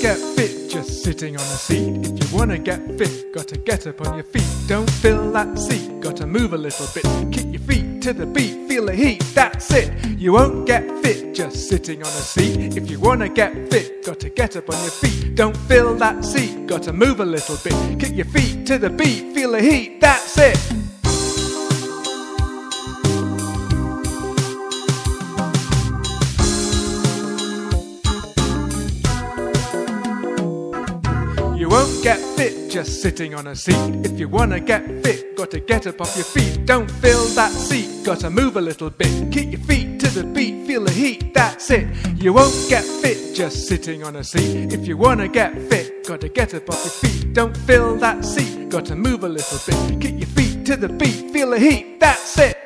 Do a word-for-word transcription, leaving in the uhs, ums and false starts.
get fit just sitting on a seat. If you wanna get fit, gotta get up on your feet. Don't fill that seat, gotta move a little bit. Kick your feet to the beat, feel the heat, that's it. You won't get fit just sitting on a seat. If you wanna get fit, gotta get up on your feet. Don't fill that seat, gotta move a little bit. Kick your feet to the beat, feel the heat, that's it. You won't get fit just sitting on a seat. If you wanna get fit, gotta get up off your feet. Don't fill that seat, gotta move a little bit. Kick your feet to the beat, feel the heat, that's it. You won't get fit just sitting on a seat. If you wanna get fit, gotta get up off your feet. Don't fill that seat, gotta move a little bit. Kick your feet to the beat, feel the heat, that's it.